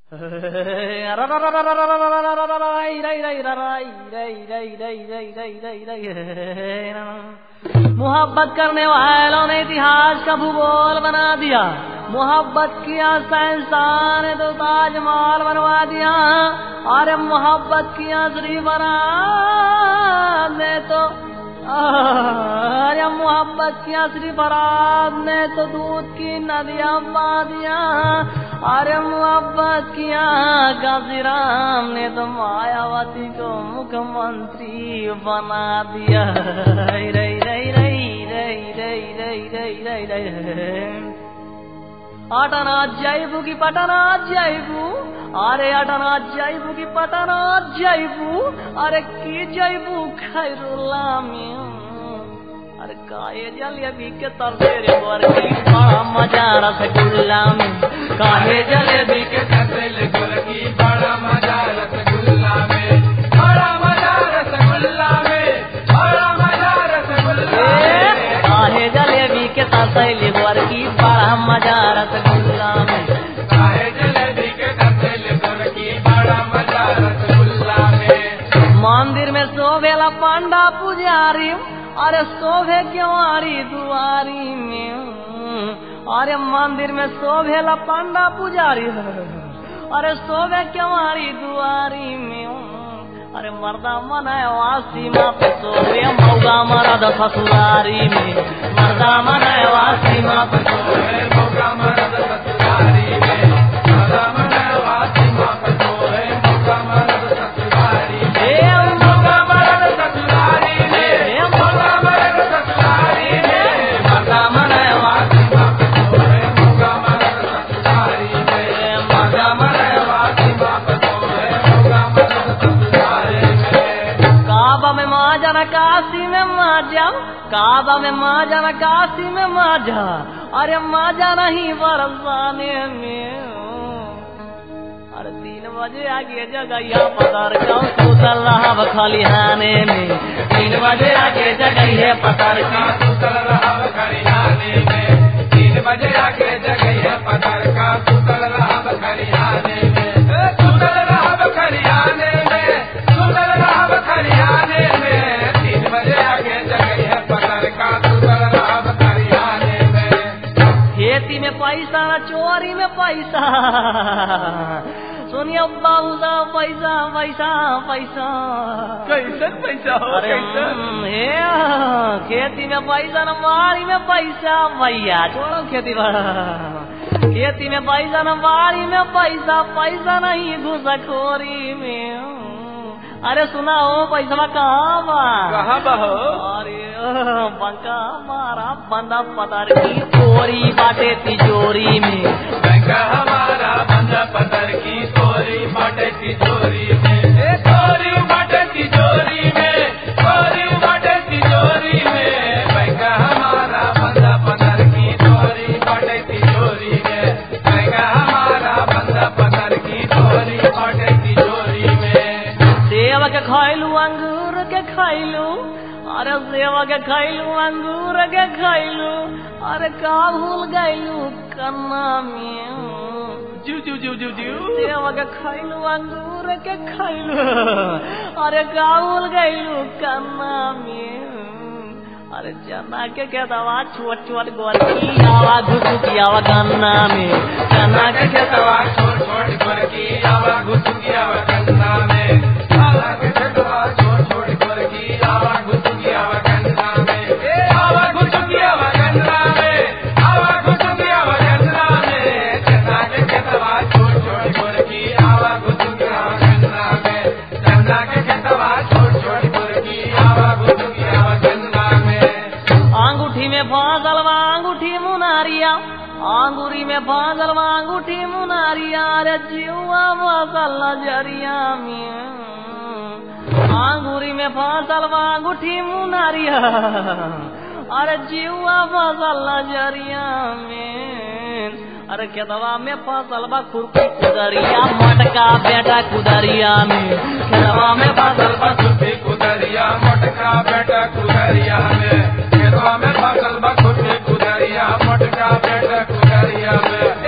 मोहब्बत करने वालों ने इतिहास का भूगोल बना दिया। मोहब्बत किया साइंसदान ने तो ताजमहल बनवा दिया। अरे मोहब्बत किया श्री बरात ने तो अरे मोहब्बत किया श्री बरात ने तो दूध की नदियां बहा दिया। अरे मोहब्बत किया काशीराम ने तो मायावती को मुख्यमंत्री बना दिया। अटना जैबू की पटना जैबू, अरे अटना जैबू की पटना जैबू, अरे की जैबू खैरुल्ला में। अरे काहे जलेबी के तरसेरे गोरकी बड़ा मजा रसगुल्ला में। काहे जलेबी के तरसेरे गोरकी बड़ा मजा रसगुल्ला में। बड़ा मजा रसगुल्ला में, बड़ा मजा रसगुल्ला में। काहे जलेबी के तरसेरे गोरकी बड़ा मजा रसगुल्ला में। काहे जलेबी के तरसेरे गोरकी बड़ा मजा रसगुल्ला में। मंदिर में सोभेला पंडा पुजारी, अरे शोभे क्योंवारी दुआरी में। अरे मंदिर में शोभेला पंडा पुजारी, अरे शोभे क्योंवारी दुआरी में। अरे मर्दा मनाए वासी माँ पे शोभे मौगा मरद ससुरारी में। मर्दा मनाए वासी माँ पे शोभे मौगा मरद ससुरारी में। मर्दा मनाए वासी माँ पे शोभे मौगा मरद ससुरारी में। मौगा मरद ससुरारी में, मौगा मरद ससुरारी में। मर्दा मनाए वासी माँ पे शोभे मौगा मरद ससुरारी में। मर्दा मनाए वासी माँ पे शोभे मौगा मरद ससुरारी में। काबा में माजा काशी में माजा, काबा में माजा काशी में माजा, अरे माजा नहीं बरसाने में। अरे 3 बजे आगे जगैया पतर का सुतल रहब खलिहाने में। 3 बजे आगे जगैया पतर का सुतल रहब खलिहाने में। 3 बजे आगे जगैया पतर का सुतल रहब खलिहाने में। सुतल रहब खलिहाने में, सुतल रहब खलिहाने में। 3 बजे आगे जगैया पतर का सुतल रहब खलिहाने में। खेती में पैसा न चोरी में पैसा, सुनिए बाबू साहब पैसा पैसा पैसा। कैसे पैसा हो? अरे खेती में पैसा न बाड़ी में पैसा। भैया छोड़ो खेती बाड़ा, खेती में पैसा न बाड़ी में पैसा। पैसा नहीं घुसखोरी में। अरे सुना हो पैसा कहाँ बा? कहाँ बा हो? अरे बंका हमारा बंदा पतर की चोरी बाटे तिजोरी में। बंका हमारा बंदा पतर की चोरी बाटे तिजोरी में। चोरी बाटे तिजोरी में, चोरी बाटे तिजोरी में। बंका हमारा बंदा पतर की चोरी बाटे तिजोरी में। बंका हमारा बंदा पतर की चोरी बाटे तिजोरी में। सेव के खैलू अंगूर के खैलू, अरे सेव के खैलू अंगूर के खैलू, अरे का भूल गैलू कन्ना में। जू जू जू जू जू सेव के खैलू अंगूर के खैलू, अरे का भूल गैलू कन्ना में। अरे चना के दवा छोट छोट गोरकी आवा घुसुकी आवा गन्ना में। चना के दवा छोट छोट गोरकी आवा घुसुकी आवा गन्ना में। चना के दवा छोट छोट गोरकी आवा घुसुकी आवा गन्ना में। आवा घुसुकी आवा गन्ना में, आवा घुसुकी आवा गन्ना में। चना के दवा छोट छोट गोरकी आवा घुसुकी आवा गन्ना में। चना के दवा छोट छोट गोरकी आवा घुसुकी आवा गन्ना में। अंगूठी में फांसल बा अंगूठी मुनारिया, अंगूरी में फांसल बा अंगूठी मुनारिया। अरे जीवा फसल नजरिया में। अंगूरी में फांसल बा अंगूठी मुनारिया, अरे जीवा फसल नजरिया में। अरे खेतवा में फसल बा खुरपी कुदरिया, मटका बेटा कुदरिया में। खेतवा में फसल बा खुरपी कुदरिया, मटका बेटा कुदरिया में। खेतवा में फसल बा खुरपी कुदरिया, मटका बेटा कुदरिया में।